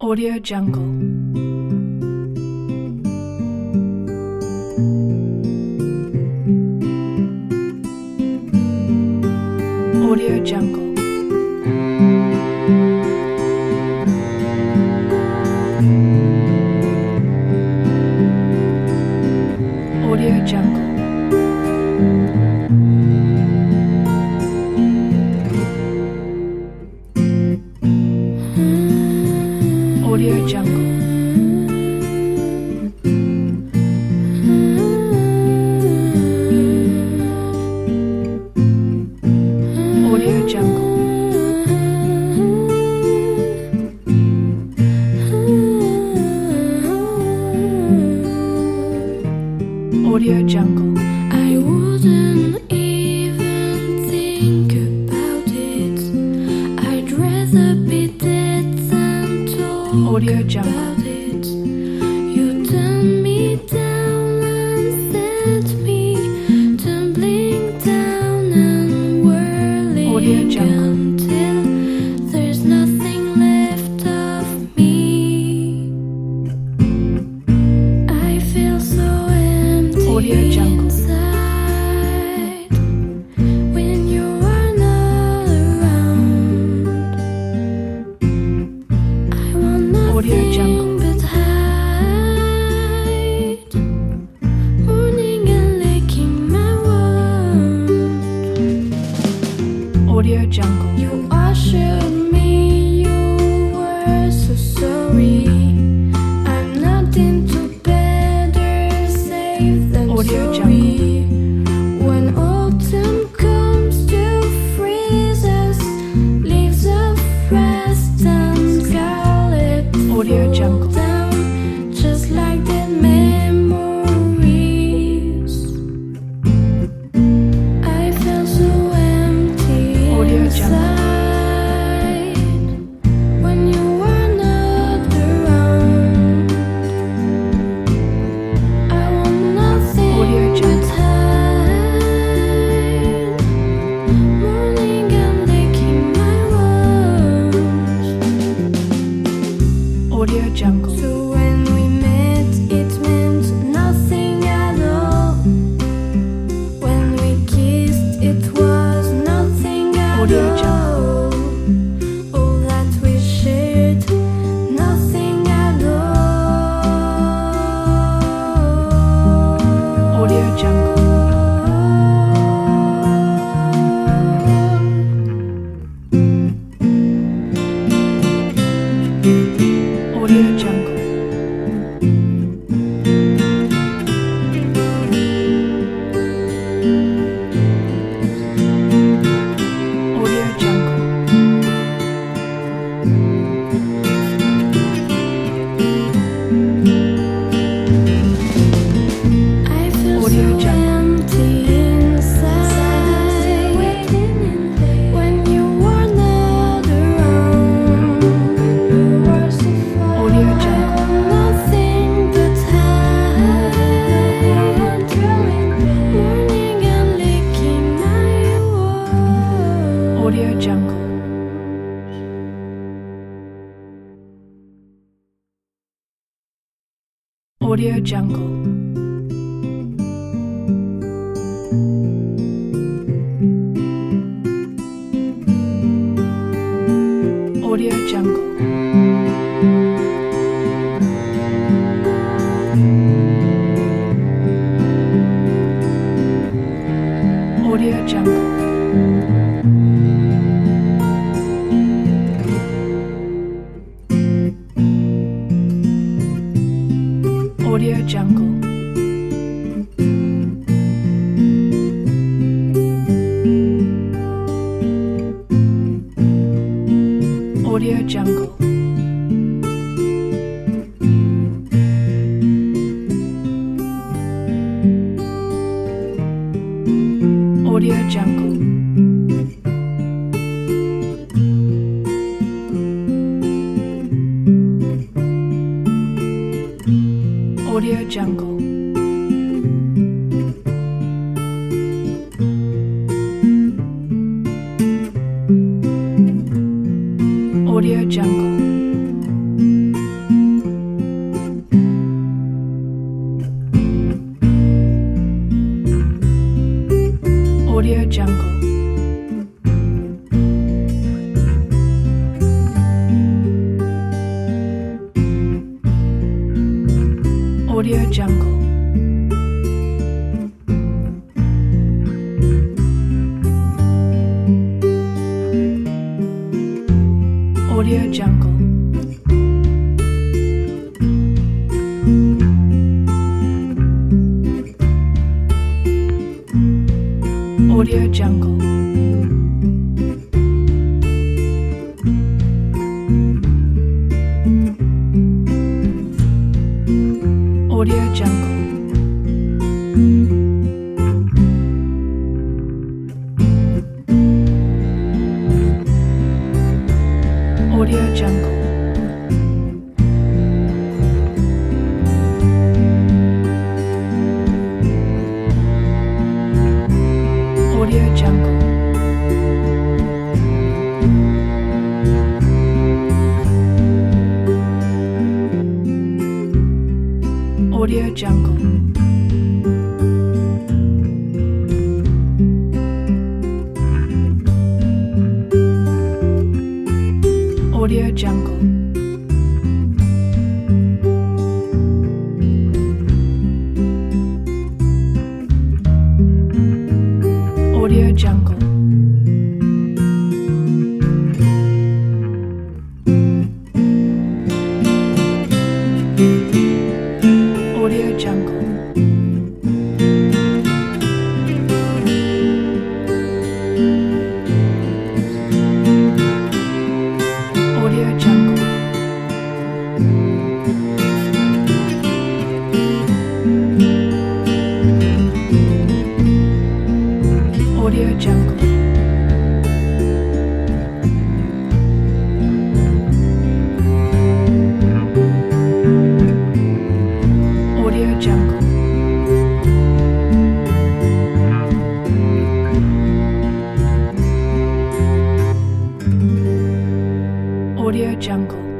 Audio Jungle. Audio Jungle. Audio Jungle. Audio Jungle. Audio Jungle. Audio Jungle. I wouldn't even think about it. I'd rather be dead than talk Audio Jungle. about it. You turned me down and set me tumbling down and whirling Audio Jungle. until there's nothing left of me. I feel so empty Audio Jungle. inside when you are not around. I want Audio Jungle. nothing but hide, mourning and licking my wound. Audio Jungle. You assured me you were so sorry. I'm not into better safe than Audio sorry. When autumn comes to freeze us, leaves of rest and scarlet Audio Jungle. fall down, just like dead memories. I feel so empty Audio Jungle. inside when you are not around. I want nothing Audio but Jungle. hide, mourning and licking my wounds. Audio Jungle. So when we met, it meant nothing at all. When we kissed, it was nothing at Audio all. Jungle. All that we shared, nothing at all. Audio Jungle. Audio Jungle. Audio Jungle. I feel Audio so Jungle. empty inside when you are not around. Audio I Jungle. want nothing but hide, mourning and licking my wounds. Audio Jungle. Audio Jungle. Audio Jungle. Audio Jungle. Audio Jungle. Audio Jungle. Audio Jungle. Audio Jungle. Audio Jungle. Audio Jungle. Audio Jungle. Audio Jungle. Audio Jungle. Audio Jungle. Audio Jungle. Audio Jungle. Audio Jungle. Audio Jungle. Audio Jungle. Audio Jungle. Audio Jungle. Audio Jungle. Audio Jungle.